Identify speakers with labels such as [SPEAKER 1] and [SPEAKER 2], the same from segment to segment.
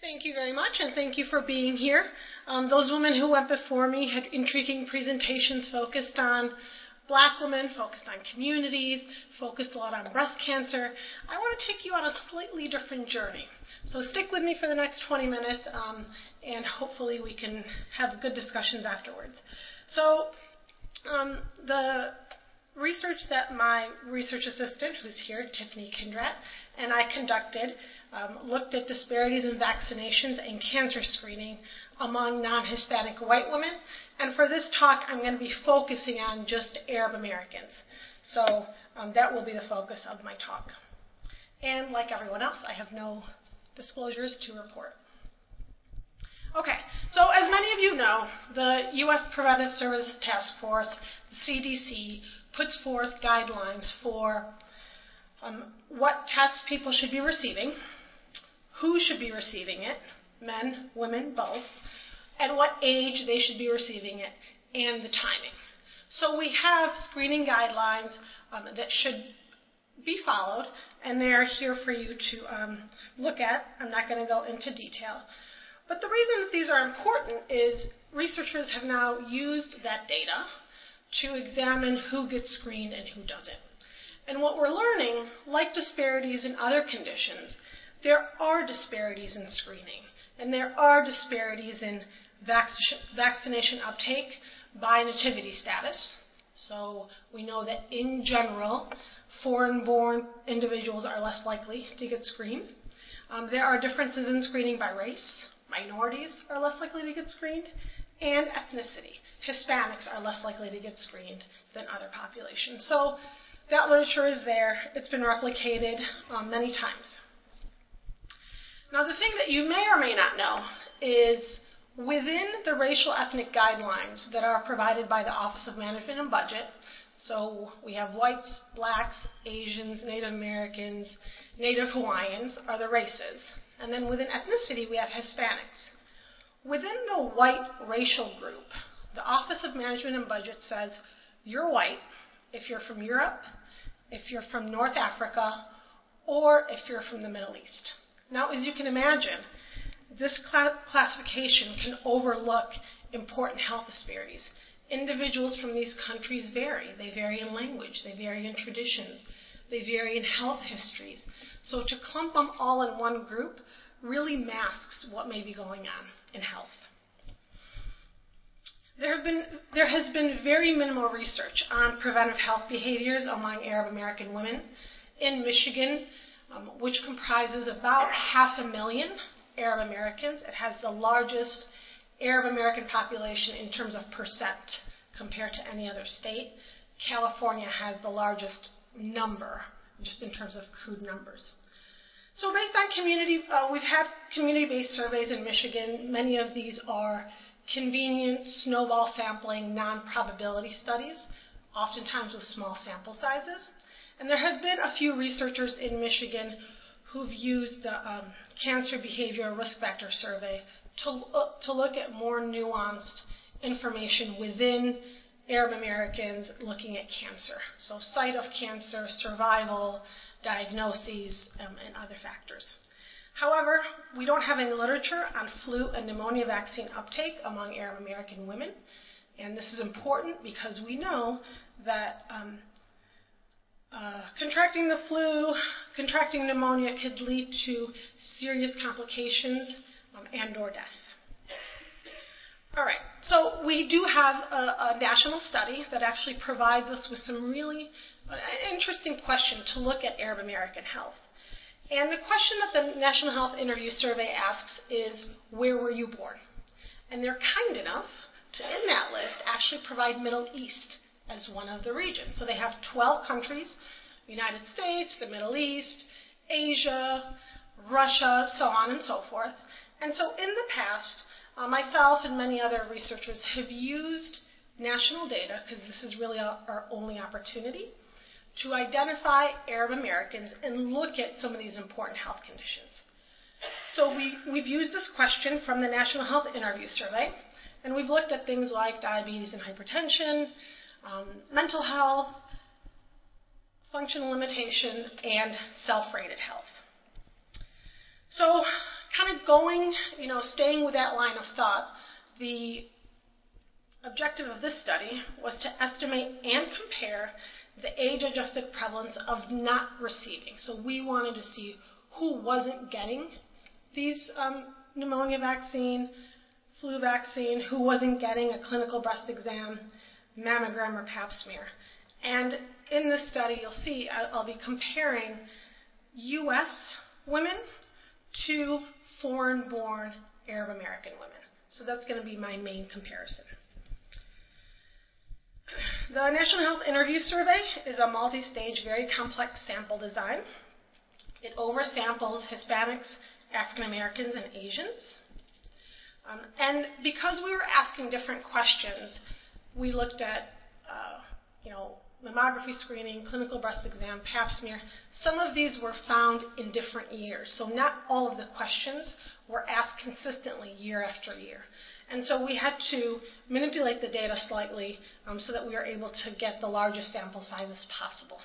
[SPEAKER 1] Thank you very much, and thank you for being here. Those women who went before me had intriguing presentations focused on Black women, focused on communities, focused a lot on breast cancer. I want to take you on a slightly different journey. So stick with me for the next 20 minutes, and hopefully we can have good discussions afterwards. So the research that my research assistant, who's here, Tiffany Kindrat, and I conducted looked at disparities in vaccinations and cancer screening among non-Hispanic white women. And for this talk, I'm going to be focusing on just Arab Americans. So that will be the focus of my talk. And like everyone else, I have no disclosures to report. Okay, so as many of you know, the U.S. Preventive Services Task Force, the CDC, puts forth guidelines for what tests people should be receiving, who should be receiving it, men, women, both, at what age they should be receiving it, and the timing. So we have screening guidelines that should be followed, and they're here for you to look at. I'm not going to go into detail. But the reason that these are important is researchers have now used that data to examine who gets screened and who doesn't. And what we're learning, like disparities in other conditions, there are disparities in screening, and there are disparities in vaccination uptake by nativity status. So we know that in general, foreign-born individuals are less likely to get screened. There are differences in screening by race. Minorities are less likely to get screened, and ethnicity. Hispanics are less likely to get screened than other populations. So that literature is there. It's been replicated many times. Now, the thing that you may or may not know is within the racial ethnic guidelines that are provided by the Office of Management and Budget, so we have whites, blacks, Asians, Native Americans, Native Hawaiians are the races. And then within ethnicity, we have Hispanics. Within the white racial group, the Office of Management and Budget says you're white if you're from Europe, if you're from North Africa, or if you're from the Middle East. Now, as you can imagine, this classification can overlook important health disparities. Individuals from these countries vary. They vary in language. They vary in traditions. They vary in health histories. So to clump them all in one group really masks what may be going on in health. There has been very minimal research on preventive health behaviors among Arab American women. In Michigan, which comprises about 500,000 Arab Americans, it has the largest Arab American population in terms of percent compared to any other state. California has the largest number, just in terms of crude numbers. So based on community, we've had community-based surveys in Michigan. Many of these are convenient snowball sampling, non-probability studies, oftentimes with small sample sizes. And there have been a few researchers in Michigan who've used the Cancer Behavior Risk Factor Survey to look at more nuanced information within Arab Americans looking at cancer. So site of cancer, survival, diagnoses, and other factors. However, we don't have any literature on flu and pneumonia vaccine uptake among Arab American women. And this is important because we know that contracting the flu, contracting pneumonia could lead to serious complications and or death. All right, so we do have a national study that actually provides us with some really interesting question to look at Arab American health. And the question that the National Health Interview Survey asks is, where were you born? And they're kind enough to, in that list, actually provide Middle East as one of the regions. So they have 12 countries, United States, the Middle East, Asia, Russia, so on and so forth. And so in the past, myself and many other researchers have used national data, because this is really our only opportunity, to identify Arab Americans and look at some of these important health conditions. So we've used this question from the National Health Interview Survey, and we've looked at things like diabetes and hypertension, mental health, functional limitations, and self-rated health. So kind of staying with that line of thought, the objective of this study was to estimate and compare the age-adjusted prevalence of not receiving. So we wanted to see who wasn't getting these pneumonia vaccine, flu vaccine, who wasn't getting a clinical breast exam, mammogram, or pap smear. And in this study, you'll see I'll be comparing U.S. women to foreign-born Arab American women. So that's going to be my main comparison. The National Health Interview Survey is a multi-stage, very complex sample design. It oversamples Hispanics, African Americans, and Asians. And because we were asking different questions, we looked at, mammography screening, clinical breast exam, pap smear. Some of these were found in different years. So not all of the questions were asked consistently year after year. And so we had to manipulate the data slightly so that we were able to get the largest sample sizes possible.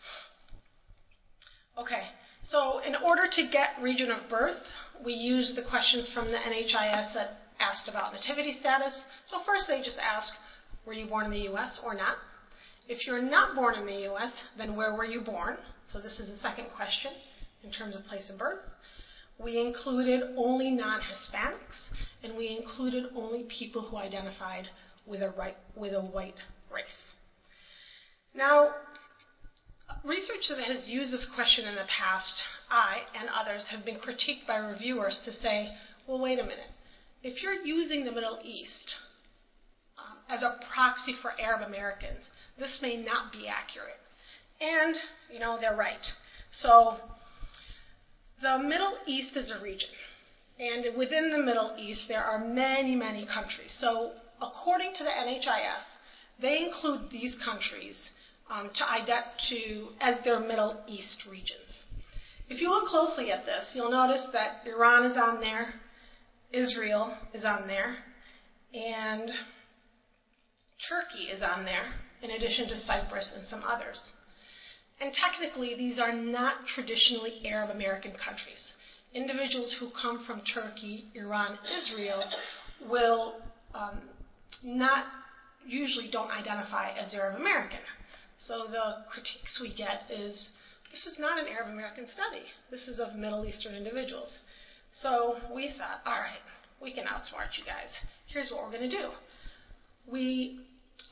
[SPEAKER 1] Okay, so in order to get region of birth, we used the questions from the NHIS that asked about nativity status. So first they just ask, were you born in the U.S. or not? If you're not born in the U.S., then where were you born? So this is the second question in terms of place of birth. We included only non-Hispanics, and we included only people who identified with a white race. Now, research that has used this question in the past, I and others have been critiqued by reviewers to say, well, wait a minute. If you're using the Middle East as a proxy for Arab Americans, this may not be accurate. And, they're right. So the Middle East is a region. And within the Middle East, there are many, many countries. So according to the NHIS, they include these countries as their Middle East regions. If you look closely at this, you'll notice that Iran is on there, Israel is on there, and Turkey is on there, in addition to Cyprus and some others. And technically, these are not traditionally Arab American countries. Individuals who come from Turkey, Iran, Israel will usually don't identify as Arab American. So the critiques we get is, this is not an Arab American study. This is of Middle Eastern individuals. So we thought, all right, we can outsmart you guys. Here's what we're going to do. We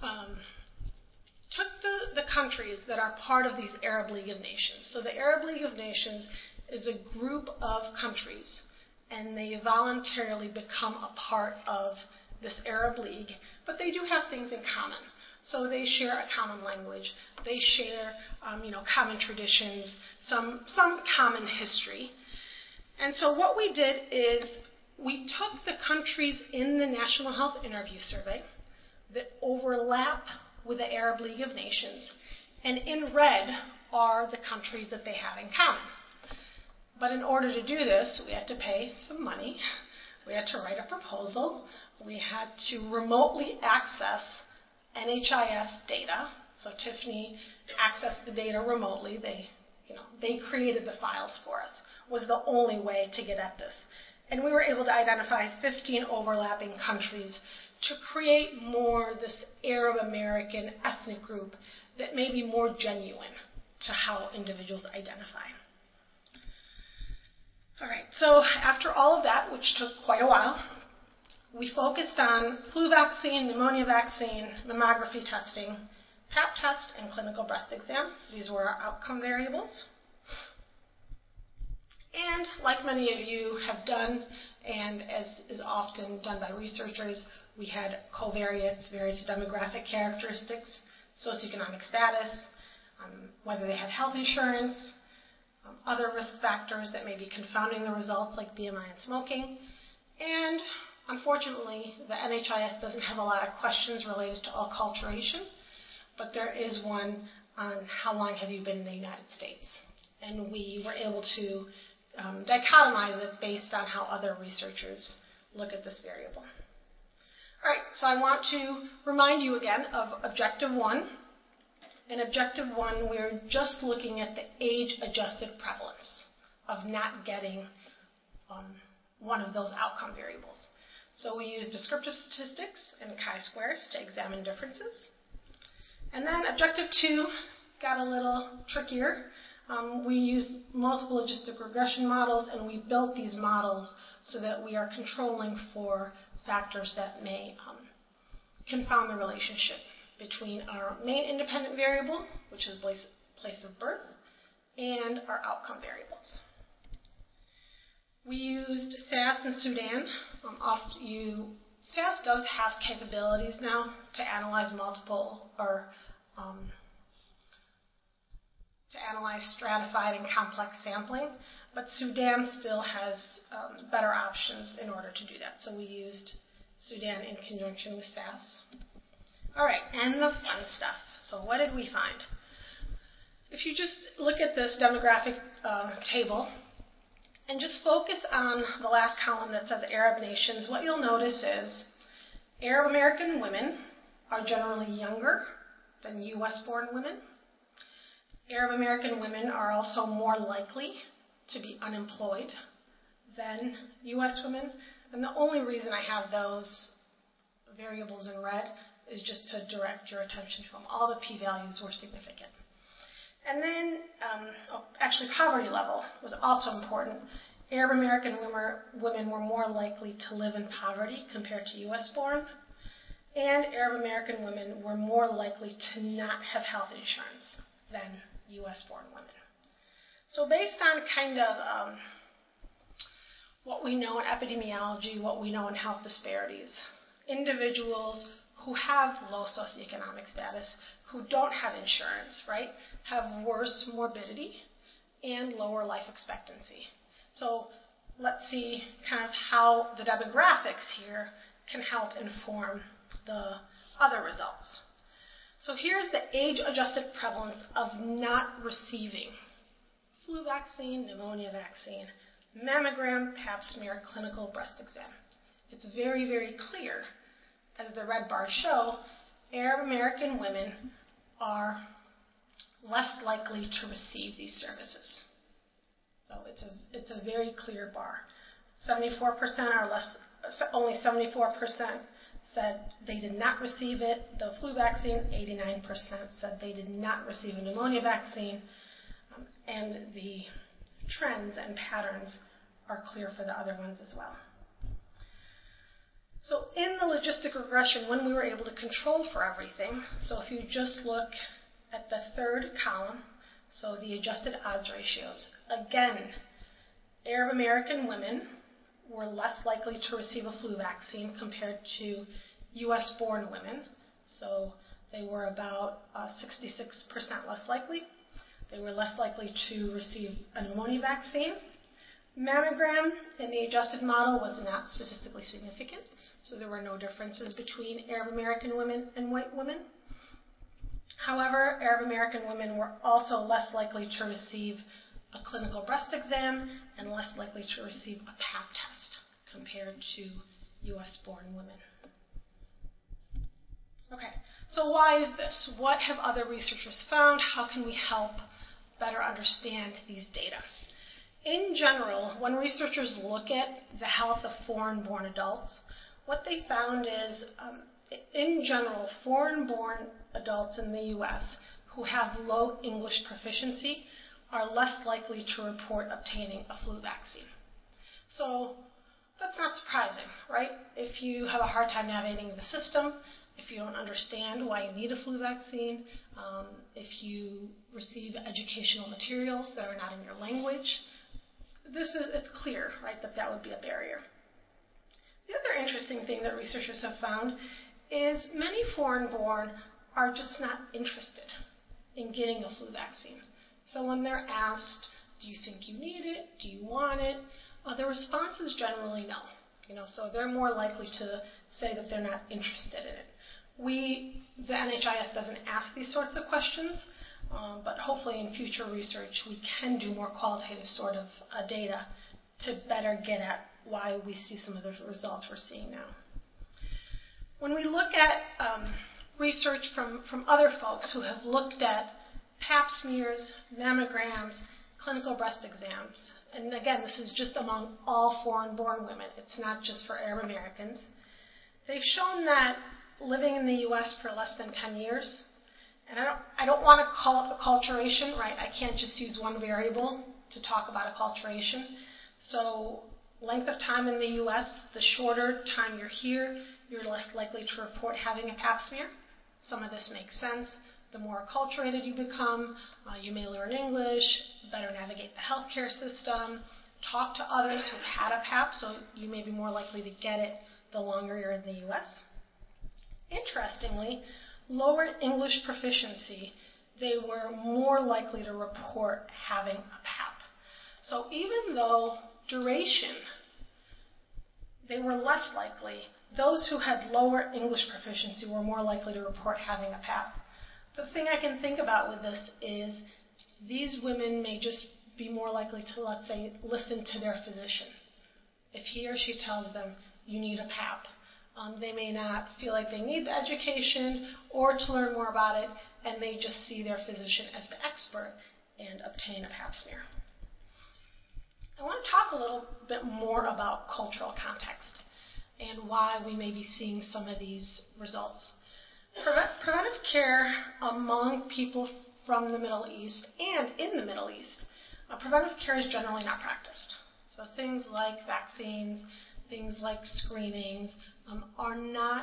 [SPEAKER 1] took the countries that are part of these Arab League of Nations. So the Arab League of Nations is a group of countries, and they voluntarily become a part of this Arab League, but they do have things in common. So they share a common language, they share common traditions, some common history. And so what we did is we took the countries in the National Health Interview Survey that overlap with the Arab League of Nations, and in red are the countries that they have in common. But in order to do this, we had to pay some money. We had to write a proposal. We had to remotely access NHIS data. So Tiffany accessed the data remotely. They created the files for us. Was the only way to get at this. And we were able to identify 15 overlapping countries to create more this Arab American ethnic group that may be more genuine to how individuals identify. All right, so after all of that, which took quite a while, we focused on flu vaccine, pneumonia vaccine, mammography testing, Pap test, and clinical breast exam. These were our outcome variables. And like many of you have done, and as is often done by researchers, we had covariates, various demographic characteristics, socioeconomic status, whether they had health insurance, other risk factors that may be confounding the results like BMI and smoking. And unfortunately, the NHIS doesn't have a lot of questions related to acculturation, but there is one on how long have you been in the United States. And we were able to dichotomize it based on how other researchers look at this variable. All right, so I want to remind you again of Objective 1. In Objective 1, we're just looking at the age-adjusted prevalence of not getting one of those outcome variables. So we use descriptive statistics and chi-squares to examine differences. And then objective 2 got a little trickier. We used multiple logistic regression models, and we built these models so that we are controlling for factors that may confound the relationship between our main independent variable, which is place of birth, and our outcome variables. We used SAS and Sudan. SAS does have capabilities now to analyze multiple or to analyze stratified and complex sampling, but Sudan still has better options in order to do that. So we used Sudan in conjunction with SAS. All right, and the fun stuff. So what did we find? If you just look at this demographic table and just focus on the last column that says Arab nations, what you'll notice is Arab American women are generally younger than U.S.-born women. Arab American women are also more likely to be unemployed than U.S. women. And the only reason I have those variables in red is just to direct your attention to them. All the p-values were significant. And then, actually, poverty level was also important. Arab American women were more likely to live in poverty compared to U.S.-born. And Arab American women were more likely to not have health insurance than U.S.-born women. So based on kind of what we know in epidemiology, what we know in health disparities, individuals who have low socioeconomic status, who don't have insurance, right, have worse morbidity and lower life expectancy. So let's see kind of how the demographics here can help inform the other results. So here's the age-adjusted prevalence of not receiving flu vaccine, pneumonia vaccine, mammogram, pap smear, clinical breast exam. It's very, very clear, as the red bars show, Arab American women are less likely to receive these services. So it's a very clear bar. 74% are less, only 74% said they did not receive it, the flu vaccine. 89% said they did not receive a pneumonia vaccine. And the trends and patterns are clear for the other ones as well. So in the logistic regression, when we were able to control for everything, so if you just look at the third column, so the adjusted odds ratios, again, Arab American women were less likely to receive a flu vaccine compared to U.S.-born women. So they were about 66% less likely. They were less likely to receive a pneumonia vaccine. Mammogram in the adjusted model was not statistically significant, so there were no differences between Arab American women and white women. However, Arab American women were also less likely to receive a clinical breast exam and less likely to receive a pap test compared to U.S.-born women. Okay, so why is this? What have other researchers found? How can we help better understand these data? In general, when researchers look at the health of foreign-born adults, what they found is, in general, foreign-born adults in the U.S. who have low English proficiency are less likely to report obtaining a flu vaccine. So that's not surprising, right? If you have a hard time navigating the system, if you don't understand why you need a flu vaccine, if you receive educational materials that are not in your language, it's clear, right, that would be a barrier. The other interesting thing that researchers have found is many foreign-born are just not interested in getting a flu vaccine. So when they're asked, do you think you need it? Do you want it? The response is generally no. So they're more likely to say that they're not interested in it. The NHIS doesn't ask these sorts of questions, but hopefully in future research we can do more qualitative sort of data to better get at why we see some of the results we're seeing now. When we look at research from other folks who have looked at pap smears, mammograms, clinical breast exams, And again, this is just among all foreign-born women. It's not just for Arab Americans. They've shown that living in the U.S. for less than 10 years, and I don't want to call it acculturation, right? I can't just use one variable to talk about acculturation. So length of time in the U.S., the shorter time you're here, you're less likely to report having a pap smear. Some of this makes sense. The more acculturated you become, you may learn English, better navigate the healthcare system, talk to others who've had a pap, so you may be more likely to get it the longer you're in the U.S. Interestingly, lower English proficiency, they were more likely to report having a pap. So even though duration, they were less likely, those who had lower English proficiency were more likely to report having a pap. The thing I can think about with this is these women may just be more likely to, let's say, listen to their physician. If he or she tells them, you need a pap, they may not feel like they need the education or to learn more about it, and they just see their physician as the expert and obtain a pap smear. I want to talk a little bit more about cultural context and why we may be seeing some of these results. Preventive care among people from the Middle East and in the Middle East, preventive care is generally not practiced. So things like vaccines, things like screenings are not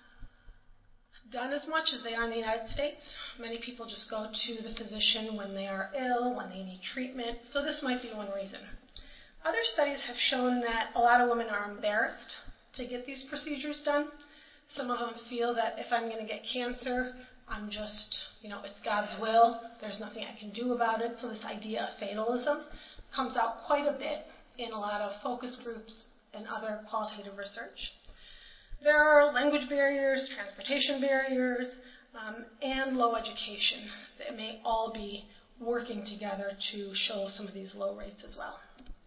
[SPEAKER 1] done as much as they are in the United States. Many people just go to the physician when they are ill, when they need treatment, so this might be one reason. Other studies have shown that a lot of women are embarrassed to get these procedures done. Some of them feel that if I'm going to get cancer, I'm just, it's God's will. There's nothing I can do about it. So this idea of fatalism comes out quite a bit in a lot of focus groups and other qualitative research. There are language barriers, transportation barriers, and low education that may all be working together to show some of these low rates as well.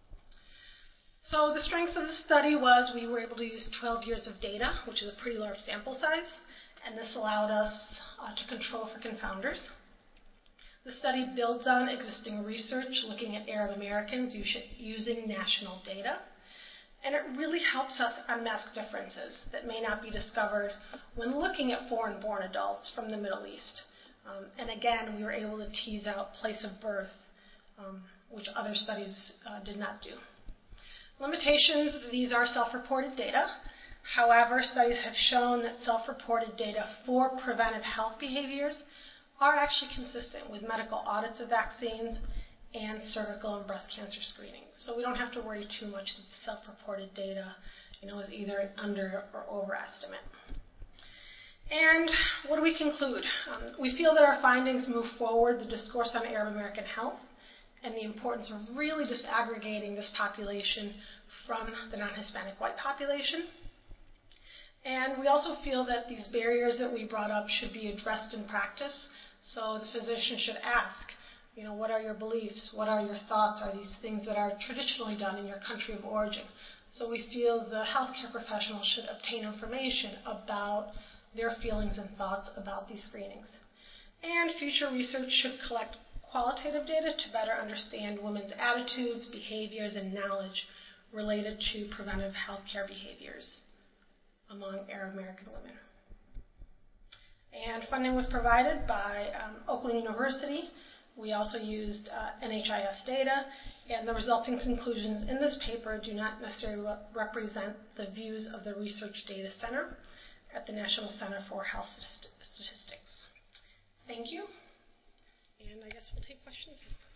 [SPEAKER 1] So the strength of the study was we were able to use 12 years of data, which is a pretty large sample size, and this allowed us to control for confounders. The study builds on existing research looking at Arab Americans using national data, and it really helps us unmask differences that may not be discovered when looking at foreign-born adults from the Middle East. And again, we were able to tease out place of birth, which other studies did not do. Limitations, these are self-reported data. However, studies have shown that self-reported data for preventive health behaviors are actually consistent with medical audits of vaccines and cervical and breast cancer screenings. So we don't have to worry too much that the self-reported data is either an under or overestimate. And what do we conclude? We feel that our findings move forward the discourse on Arab American health and the importance of really disaggregating this population from the non-Hispanic white population. And we also feel that these barriers that we brought up should be addressed in practice. So the physician should ask, what are your beliefs? What are your thoughts? Are these things that are traditionally done in your country of origin? So we feel the healthcare professional should obtain information about their feelings and thoughts about these screenings. And future research should collect qualitative data to better understand women's attitudes, behaviors, and knowledge related to preventive healthcare behaviors among Arab American women. And funding was provided by Oakland University. We also used NHIS data, and the resulting conclusions in this paper do not necessarily represent the views of the Research Data Center at the National Center for Health Statistics. Thank you, and I guess we'll take questions.